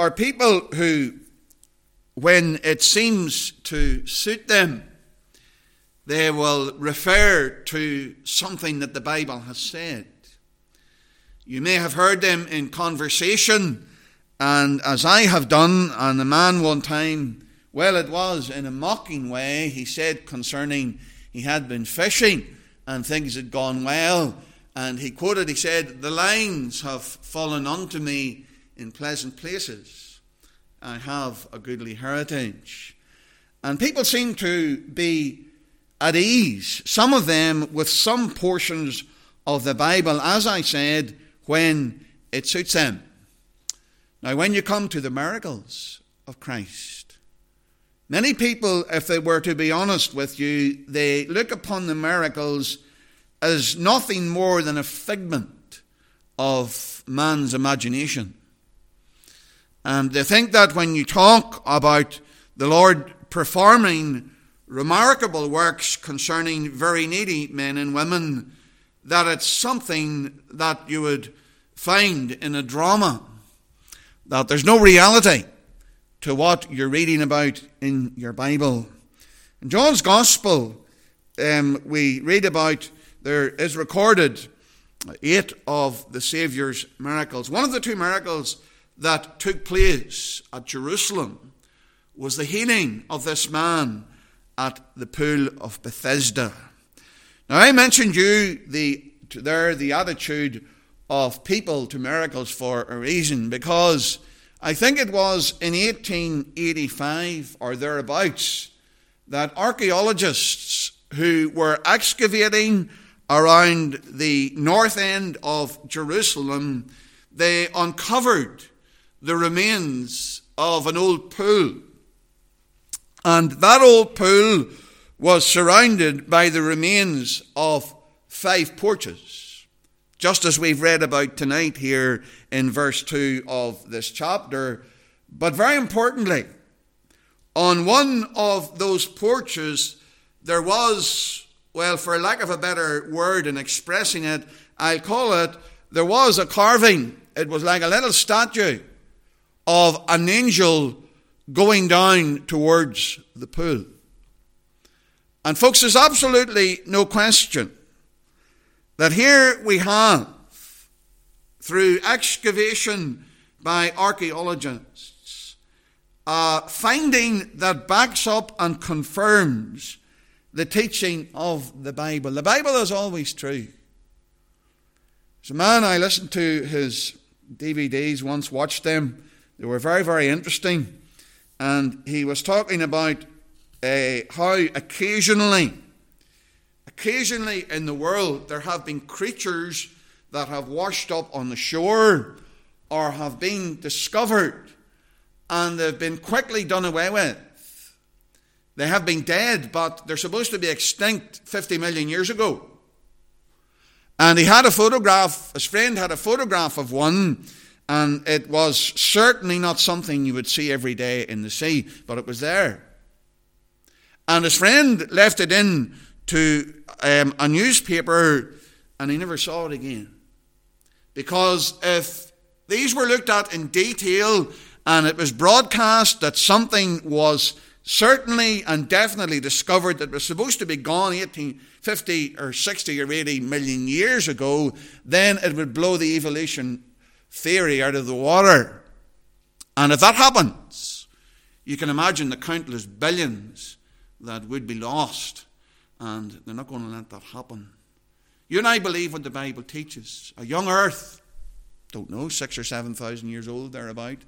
are people who, when it seems to suit them, they will refer to something that the Bible has said. You may have heard them in conversation, and as I have done, and the man one time, well, it was in a mocking way, he said concerning he had been fishing and things had gone well, and he said, "The lines have fallen unto me in pleasant places. I have a goodly heritage." And people seem to be at ease, some of them with some portions of the Bible, as I said, when it suits them. Now, when you come to the miracles of Christ, many people, if they were to be honest with you, they look upon the miracles as nothing more than a figment of man's imagination. And they think that when you talk about the Lord performing remarkable works concerning very needy men and women, that it's something that you would find in a drama, that there's no reality to what you're reading about in your Bible. In John's Gospel, we read about, there is recorded 8 of the Saviour's miracles. One of the 2 miracles that took place at Jerusalem was the healing of this man at the pool of Bethesda. Now, I mentioned the attitude of people to miracles for a reason, because I think it was in 1885 or thereabouts that archaeologists who were excavating around the north end of Jerusalem, they uncovered the remains of an old pool. And that old pool was surrounded by the remains of 5 porches, just as we've read about tonight here in verse 2 of this chapter. But very importantly, on one of those porches, there was, well, for lack of a better word in expressing it, I'll call it, there was a carving. It was like a little statue of an angel going down towards the pool. And folks, there's absolutely no question that here we have, through excavation by archaeologists, finding that backs up and confirms the teaching of the Bible. The Bible is always true. There's a man, I listened to his DVDs once, watched them. They were very, very interesting. And he was talking about how occasionally in the world there have been creatures that have washed up on the shore or have been discovered and they've been quickly done away with. They have been dead, but they're supposed to be extinct 50 million years ago. And he had a photograph, his friend had a photograph of one, and it was certainly not something you would see every day in the sea, but it was there. And his friend left it in to a newspaper, and he never saw it again. Because if these were looked at in detail, and it was broadcast that something was certainly and definitely discovered that was supposed to be gone 50 or 60 or 80 million years ago, then it would blow the evolution theory out of the water. And if that happens, you can imagine the countless billions that would be lost. And they're not going to let that happen. You and I believe what the Bible teaches. A young earth, don't know, 6,000 or 7,000 years old, thereabout.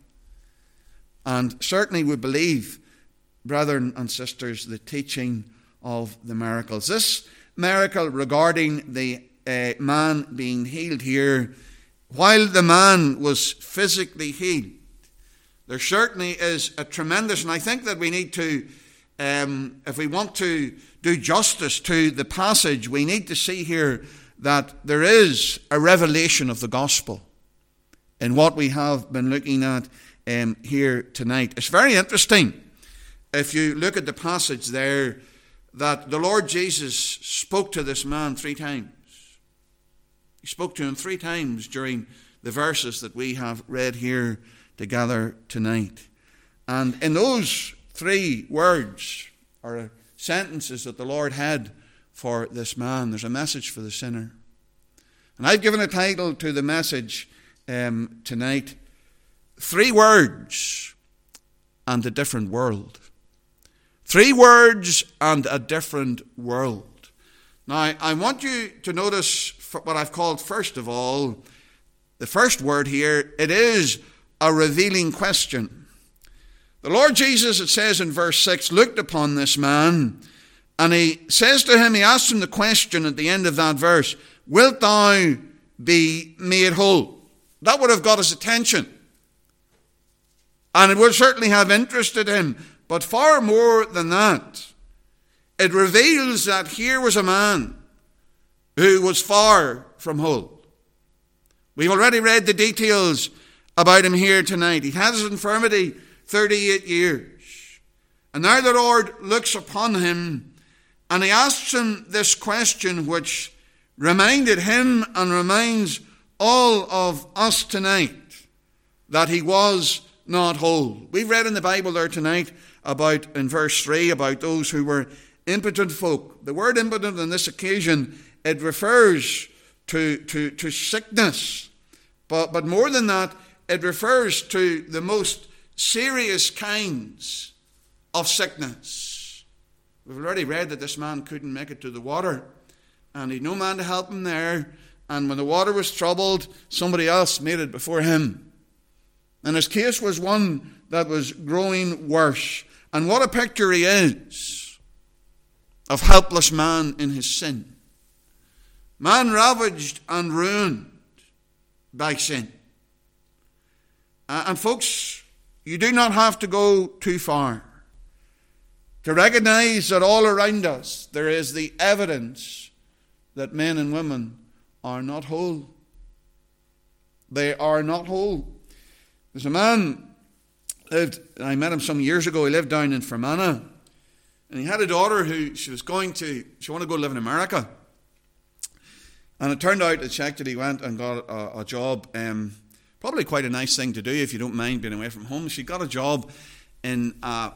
And certainly we believe, brethren and sisters, the teaching of the miracles. This miracle regarding the man being healed here, while the man was physically healed, there certainly is a tremendous, and I think that we need to, if we want to do justice to the passage, we need to see here that there is a revelation of the gospel in what we have been looking at here tonight. It's very interesting, if you look at the passage there, that the Lord Jesus spoke to this man 3 times. He spoke to him 3 times during the verses that we have read here together tonight. And in those 3 words or sentences that the Lord had for this man, there's a message for the sinner. And I've given a title to the message tonight, 3 words and a different world. 3 words and a different world. Now, I want you to notice what I've called, first of all, the first word here. It is a revealing question. The Lord Jesus, it says in verse 6, looked upon this man, and he says to him, he asks him the question at the end of that verse, wilt thou be made whole? That would have got his attention. And it would certainly have interested him. But far more than that, it reveals that here was a man who was far from whole. We've already read the details about him here tonight. He had his infirmity 38 years. And now the Lord looks upon him and he asks him this question which reminded him and reminds all of us tonight that he was not whole. We've read in the Bible there tonight about, in verse 3, about those who were impotent folk. The word impotent on this occasion, it refers to sickness. But more than that, it refers to the most serious kinds of sickness. We've already read that this man couldn't make it to the water, and he'd no man to help him there. And when the water was troubled, somebody else made it before him. And his case was one that was growing worse. And what a picture he is of helpless man in his sin. Man ravaged and ruined by sin. And folks, you do not have to go too far to recognize that all around us there is the evidence that men and women are not whole. They are not whole. There's a man lived, I met him some years ago. He lived down in Fermanagh, and he had a daughter who she wanted to go live in America. And it turned out, it checked that he went and got a job, probably quite a nice thing to do if you don't mind being away from home. She got a job in a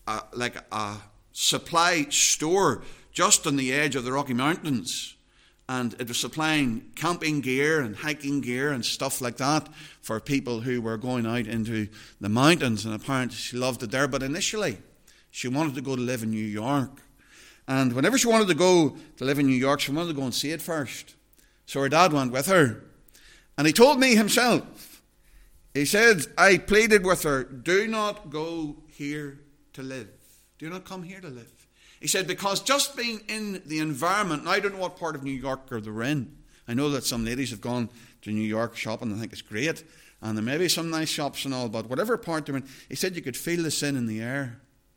supply store just on the edge of the Rocky Mountains. And it was supplying camping gear and hiking gear and stuff like that for people who were going out into the mountains. And apparently she loved it there. But initially, she wanted to go to live in New York. And whenever she wanted to go to live in New York, she wanted to go and see it first. So her dad went with her. And he told me himself, he said, I pleaded with her, do not go here to live. Do not come here to live. He said, because just being in the environment, and I don't know what part of New York they're in. I know that some ladies have gone to New York shopping and think it's great. And there may be some nice shops and all, but whatever part they're in, he said you could feel the sin in the air.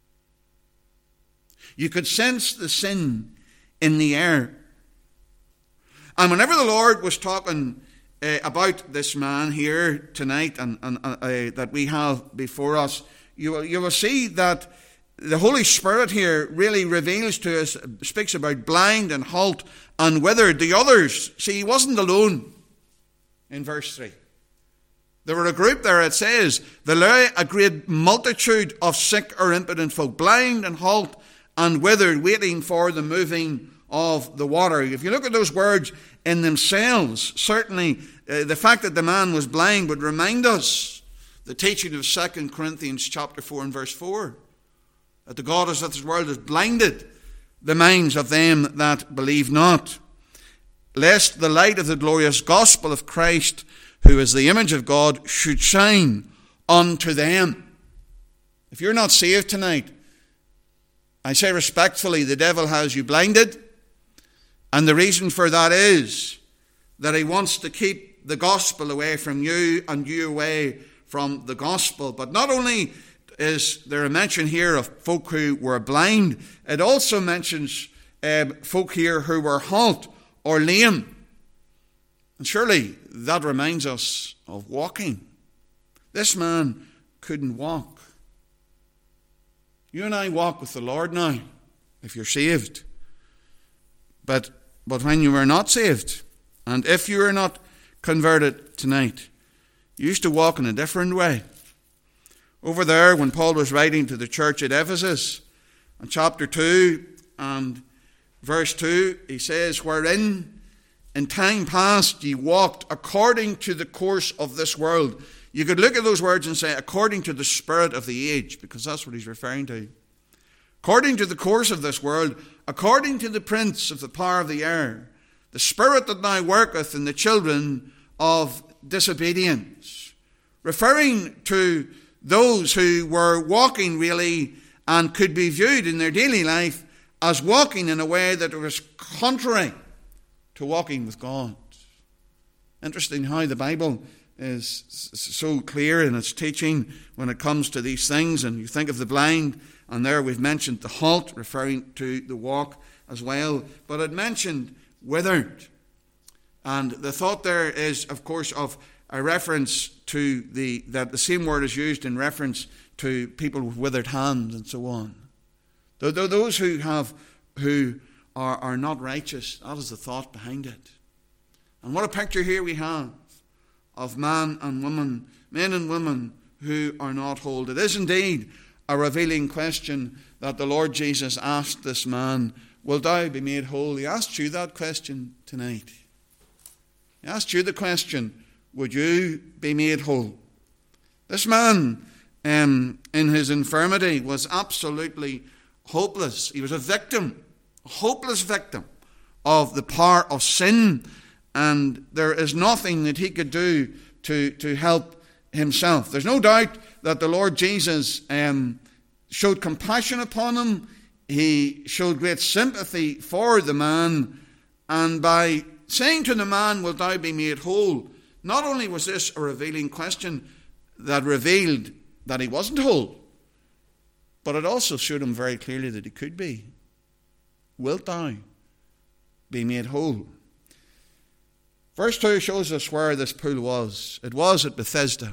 You could sense the sin in the air. And whenever the Lord was talking about this man here tonight and that we have before us, you will see that the Holy Spirit here really reveals to us, speaks about blind and halt and withered. The others, see, he wasn't alone in verse 3. There were a group there, it says, there lay a great multitude of sick or impotent folk, blind and halt and withered, waiting for the moving of the water. If you look at those words in themselves, certainly the fact that the man was blind would remind us the teaching of 2 Corinthians chapter 4 and verse 4. That the God of this world has blinded the minds of them that believe not, lest the light of the glorious gospel of Christ, who is the image of God, should shine unto them. If you're not saved tonight, I say respectfully, the devil has you blinded, and the reason for that is that he wants to keep the gospel away from you and you away from the gospel. But not only is there a mention here of folk who were blind, it also mentions folk here who were halt or lame. And surely that reminds us of walking. This man couldn't walk. You and I walk with the Lord now, if you're saved. But when you were not saved, and if you are not converted tonight, you used to walk in a different way. Over there, when Paul was writing to the church at Ephesus, in chapter 2 and verse 2, he says, wherein in time past ye walked according to the course of this world. You could look at those words and say, according to the spirit of the age, because that's what he's referring to. According to the course of this world, according to the prince of the power of the air, the spirit that now worketh in the children of disobedience. Referring to those who were walking really and could be viewed in their daily life as walking in a way that was contrary to walking with God. Interesting how the Bible is so clear in its teaching when it comes to these things. And you think of the blind, and there we've mentioned the halt, referring to the walk as well. But it mentioned withered. And the thought there is, of course, of a reference to that the same word is used in reference to people with withered hands and so on. Those who are not righteous, that is the thought behind it. And what a picture here we have of man and woman, men and women who are not whole. It is indeed a revealing question that the Lord Jesus asked this man, will thou be made whole? He asked you that question tonight. He asked you the question, would you be made whole? This man, in his infirmity, was absolutely hopeless. He was a victim, a hopeless victim of the power of sin, and there is nothing that he could do to help himself. There's no doubt that the Lord Jesus showed compassion upon him. He showed great sympathy for the man, and by saying to the man, will thou be made whole, not only was this a revealing question that revealed that he wasn't whole, but it also showed him very clearly that he could be. Wilt thou be made whole? Verse 2 shows us where this pool was. It was at Bethesda.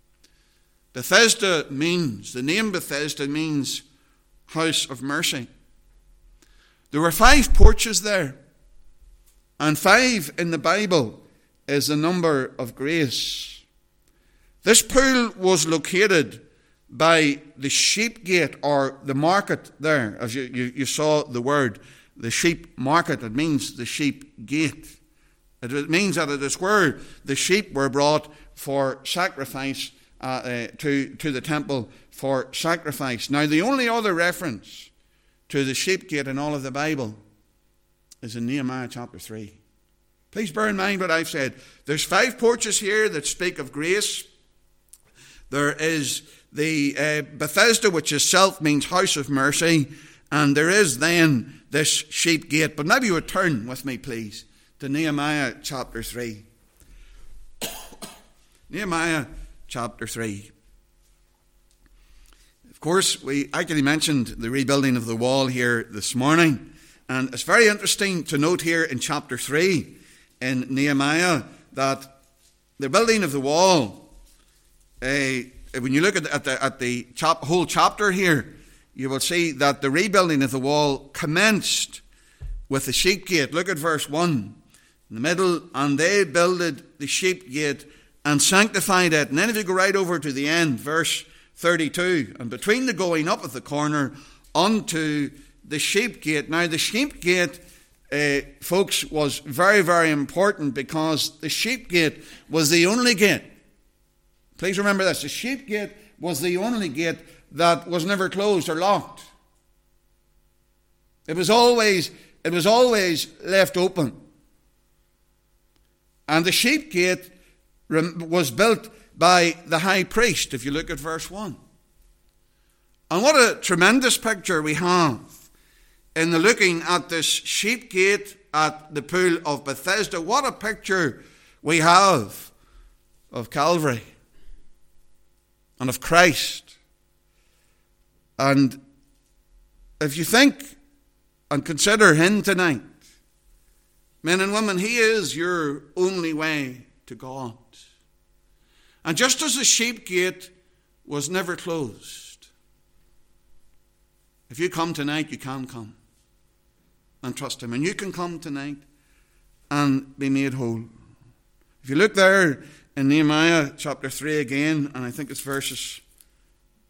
The name Bethesda means house of mercy. There were 5 porches there, and 5 in the Bible is the number of grace. This pool was located by the sheep gate, or the market there, as you saw the word, the sheep market. It means the sheep gate. It means that it is where the sheep were brought for sacrifice to the temple for sacrifice. Now, the only other reference to the sheep gate in all of the Bible is in Nehemiah chapter 3. Please bear in mind what I've said. There's 5 porches here that speak of grace. There is the Bethesda, which itself means house of mercy. And there is then this sheep gate. But maybe you would turn with me, please, to Nehemiah chapter 3. Nehemiah chapter 3. Of course, I actually mentioned the rebuilding of the wall here this morning. And it's very interesting to note here in chapter 3 in Nehemiah that the building of the wall, when you look at the whole chapter here, you will see that the rebuilding of the wall commenced with the sheep gate. Look at verse 1 in the middle. And they builded the sheep gate and sanctified it. And then if you go right over to the end, verse 32, and between the going up of the corner unto the sheep gate. Now the sheep gate, folks, was very, very important, because the sheep gate was the only gate. Please remember this. The sheep gate was the only gate that was never closed or locked. It was always left open. And the sheep gate was built by the high priest, if you look at verse 1. And what a tremendous picture we have in the looking at this sheep gate at the pool of Bethesda. What a picture we have of Calvary and of Christ. And if you think and consider him tonight, men and women, he is your only way to God. And just as the sheep gate was never closed, if you come tonight, you can come and trust him. And you can come tonight and be made whole. If you look there in Nehemiah chapter 3 again, and I think it's verses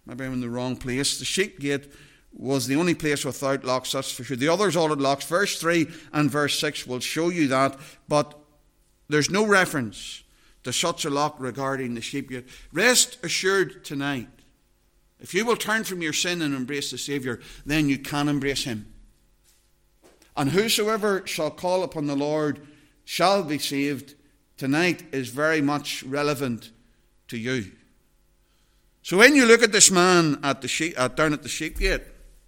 Maybe I'm in the wrong place. The sheep gate was the only place without locks, that's for sure. The others all had locks. Verse 3 and verse 6 will show you that, but there's no reference to such a lock regarding the sheep gate. Rest assured tonight, if you will turn from your sin and embrace the Saviour, then you can embrace him. And whosoever shall call upon the Lord shall be saved. Tonight is very much relevant to you. So when you look at this man down at the sheep gate,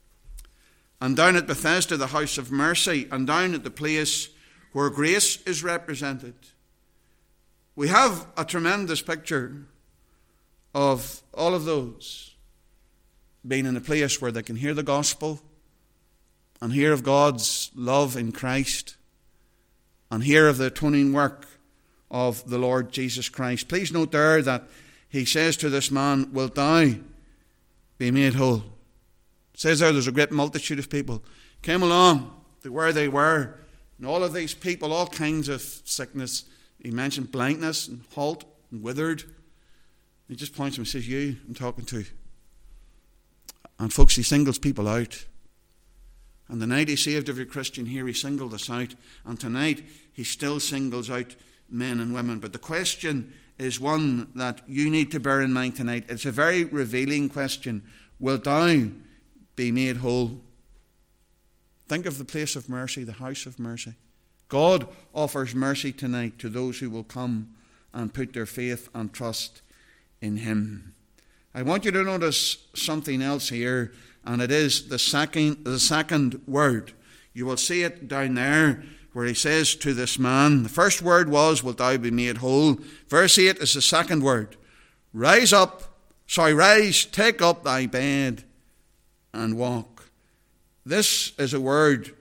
and down at Bethesda, the house of mercy, and down at the place where grace is represented, we have a tremendous picture of all of those being in a place where they can hear the gospel and hear of God's love in Christ and hear of the atoning work of the Lord Jesus Christ. Please note there that he says to this man, wilt thou be made whole? It says there's a great multitude of people came along to where they were, and all of these people, all kinds of sickness. He mentioned blindness and halt and withered. He just points to him and says, you, I'm talking to. And folks, he singles people out. And the night he saved every Christian here, he singled us out. And tonight, he still singles out men and women. But the question is one that you need to bear in mind tonight. It's a very revealing question. Wilt thou be made whole? Think of the place of mercy, the house of mercy. God offers mercy tonight to those who will come and put their faith and trust in him. I want you to notice something else here, and it is the second word. You will see it down there where he says to this man, the first word was, wilt thou be made whole? Verse 8 is the second word. Rise, take up thy bed and walk. This is a word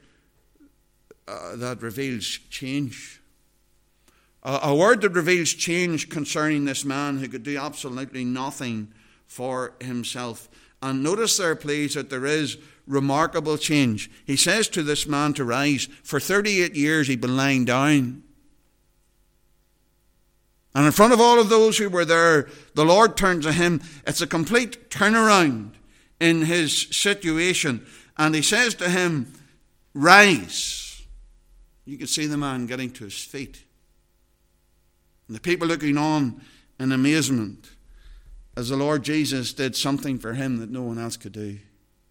that reveals change. A word that reveals change concerning this man who could do absolutely nothing for himself. And notice there, please, that there is remarkable change. He says to this man to rise. For 38 years he'd been lying down. And in front of all of those who were there, the Lord turned to him. It's a complete turnaround in his situation. And he says to him, rise. You could see the man getting to his feet. And the people looking on in amazement as the Lord Jesus did something for him that no one else could do.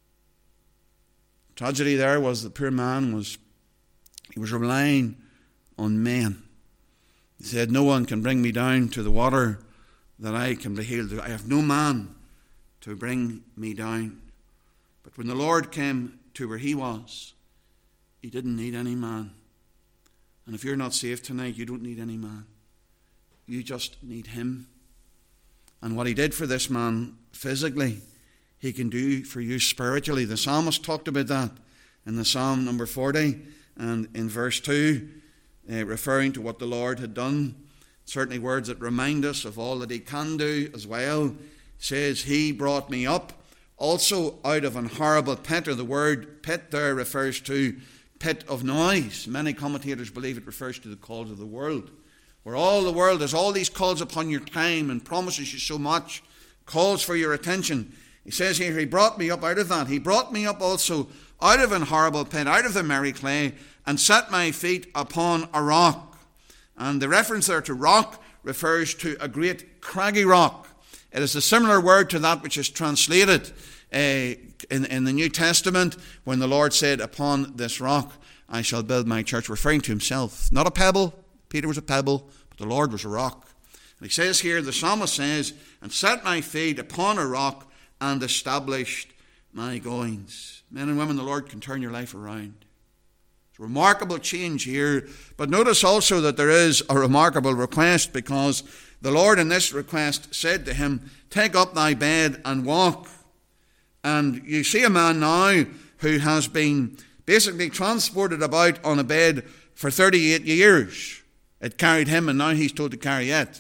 Tragedy there was the poor man was relying on men. He said, no one can bring me down to the water that I can be healed. I have no man to bring me down. But when the Lord came to where he was, he didn't need any man. And if you're not saved tonight, you don't need any man. You just need him. And what he did for this man physically, he can do for you spiritually. The psalmist talked about that in the Psalm number 40 and in verse 2, referring to what the Lord had done. Certainly words that remind us of all that he can do as well. Says, he brought me up also out of an horrible pit, or the word pit there refers to pit of noise. Many commentators believe it refers to the calls of the world, where all the world has all these calls upon your time and promises you so much, calls for your attention. He says here, he brought me up out of that. He brought me up also out of an horrible pit, out of the merry clay, and set my feet upon a rock. And the reference there to rock refers to a great craggy rock. It is a similar word to that which is translated in the New Testament when the Lord said, upon this rock I shall build my church, referring to himself. Not a pebble. Peter was a pebble, but the Lord was a rock. And he says here, the psalmist says, and set my feet upon a rock and established my goings. Men and women, the Lord can turn your life around. It's a remarkable change here. But notice also that there is a remarkable request, because the Lord in this request said to him, take up thy bed and walk. And you see a man now who has been basically transported about on a bed for 38 years. It carried him, and now he's told to carry it.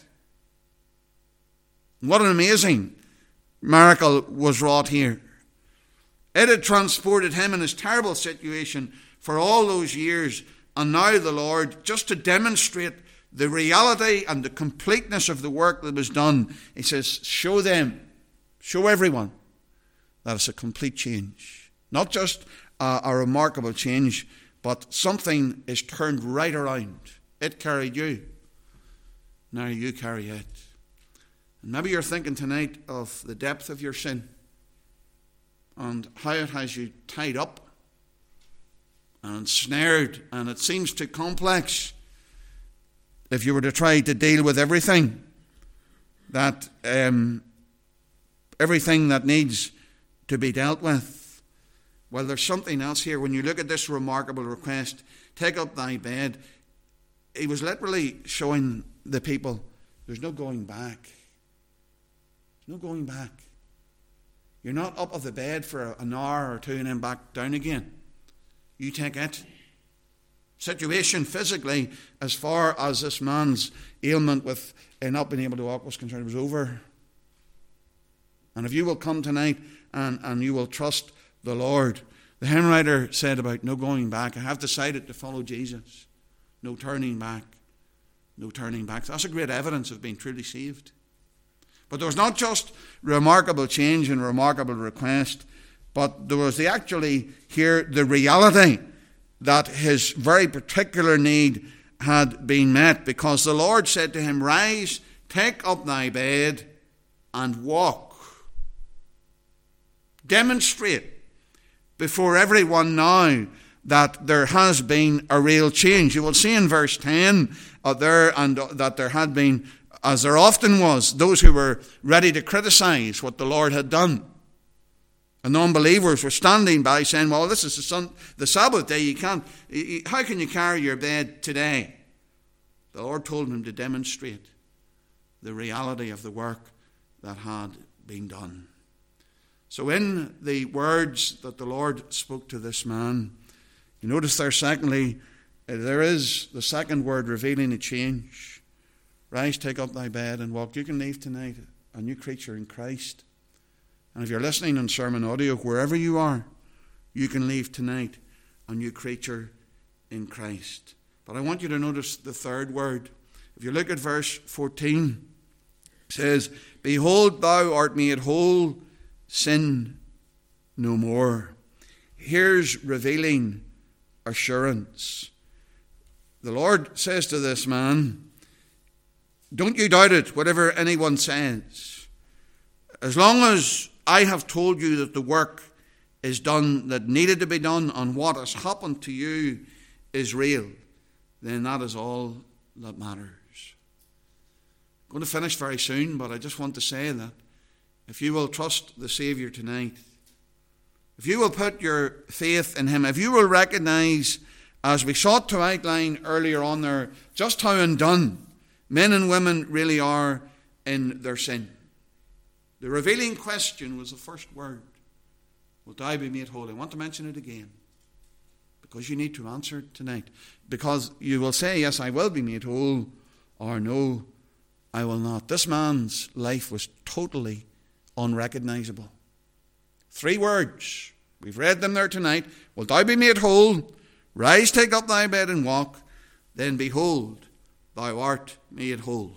What an amazing miracle was wrought here. It had transported him in his terrible situation for all those years, and now the Lord, just to demonstrate the reality and the completeness of the work that was done, he says, show them, show everyone that it's a complete change. Not just a remarkable change, but something is turned right around. It carried you. Now you carry it. And maybe you're thinking tonight of the depth of your sin and how it has you tied up and ensnared, and it seems too complex if you were to try to deal with everything that needs to be dealt with. Well, there's something else here. When you look at this remarkable request, take up thy bed, he was literally showing the people there's no going back. There's no going back. You're not up of the bed for an hour or two and then back down again. You take it. Situation physically, as far as this man's ailment with not being able to walk was concerned, was over. And if you will come tonight and you will trust the Lord, the hymn writer said about no going back. I have decided to follow Jesus. No turning back. No turning back. That's a great evidence of being truly saved. But there was not just remarkable change and remarkable request, but there was actually here the reality that his very particular need had been met, because the Lord said to him, rise, take up thy bed and walk. Demonstrate before everyone now that there has been a real change. You will see in verse 10 that there had been, as there often was, those who were ready to criticize what the Lord had done. And non-believers were standing by saying, well, this is the Sabbath day. How can you carry your bed today? The Lord told him to demonstrate the reality of the work that had been done. So in the words that the Lord spoke to this man, you notice there secondly, there is the second word revealing a change. Rise, take up thy bed and walk. You can leave tonight a new creature in Christ. And if you're listening on sermon audio, wherever you are, you can leave tonight a new creature in Christ. But I want you to notice the third word. If you look at verse 14, it says, behold, thou art made whole, sin no more. Here's revealing assurance. The Lord says to this man, don't you doubt it, whatever anyone says. As long as I have told you that the work is done that needed to be done, and what has happened to you is real, then that is all that matters. I'm going to finish very soon, but I just want to say that if you will trust the Saviour tonight, if you will put your faith in him, if you will recognize, as we sought to outline earlier on there, just how undone men and women really are in their sin. The revealing question was the first word. Will thou be made whole? I want to mention it again, because you need to answer tonight. Because you will say, yes, I will be made whole, or no, I will not. This man's life was totally unrecognizable. 3 words. We've read them there tonight. Will thou be made whole? Rise, take up thy bed and walk. Then behold, thou art made whole.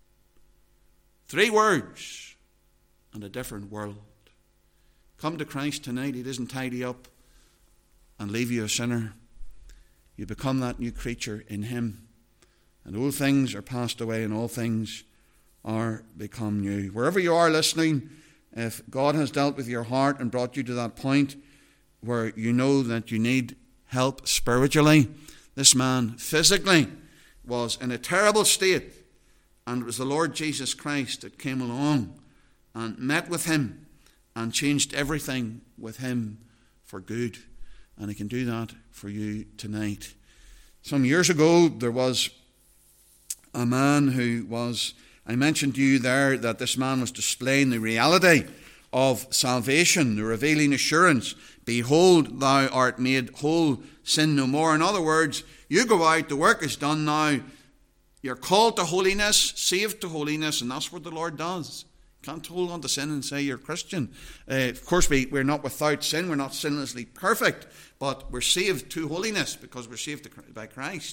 3 words and a different world. Come to Christ tonight. He doesn't tidy up and leave you a sinner. You become that new creature in him. And all things are passed away and all things are become new. Wherever you are listening, if God has dealt with your heart and brought you to that point where you know that you need help spiritually, this man physically was in a terrible state, and it was the Lord Jesus Christ that came along and met with him and changed everything with him for good. And he can do that for you tonight. Some years ago, there was a man who was, I mentioned to you there that this man was displaying the reality of salvation, the revealing assurance. Behold, thou art made whole, sin no more. In other words, you go out, the work is done now. You're called to holiness, saved to holiness, and that's what the Lord does. Can't hold on to sin and say you're Christian. Of course, we're not without sin. We're not sinlessly perfect, but we're saved to holiness because we're saved by Christ.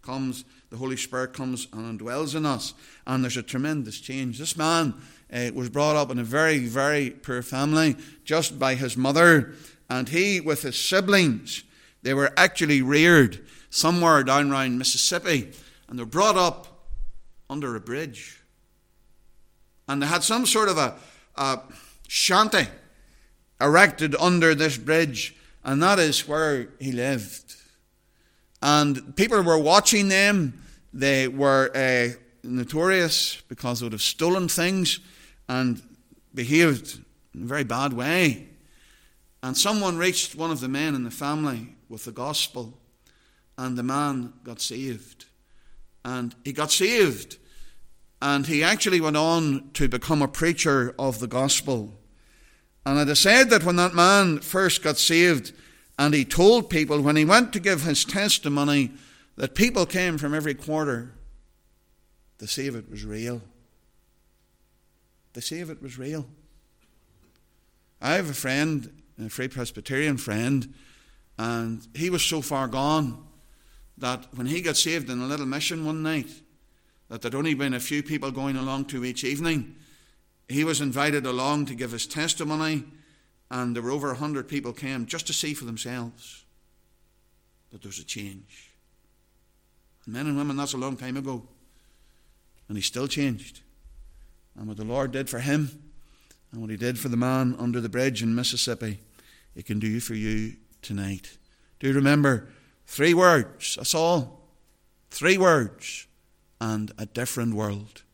comes, the Holy Spirit comes and indwells in us, and there's a tremendous change. This man was brought up in a very, very poor family, just by his mother, and he, with his siblings, they were actually reared somewhere down around Mississippi, and they're brought up under a bridge. And they had some sort of a shanty erected under this bridge, and that is where he lived. And people were watching them. They were notorious because they would have stolen things and behaved in a very bad way. And someone reached one of the men in the family with the gospel, and the man got saved. And he got saved, and he actually went on to become a preacher of the gospel. And it is said that when that man first got saved, and he told people, when he went to give his testimony, that people came from every quarter to see if it was real. To see if it was real. I have a friend, a Free Presbyterian friend, and he was so far gone that when he got saved in a little mission one night, that there'd only been a few people going along to each evening, he was invited along to give his testimony, and there were over 100 people came just to see for themselves that there's a change. And men and women, that's a long time ago. And he still changed. And what the Lord did for him, and what he did for the man under the bridge in Mississippi, he can do for you tonight. Do you remember 3 words? That's all. 3 words. And a different world.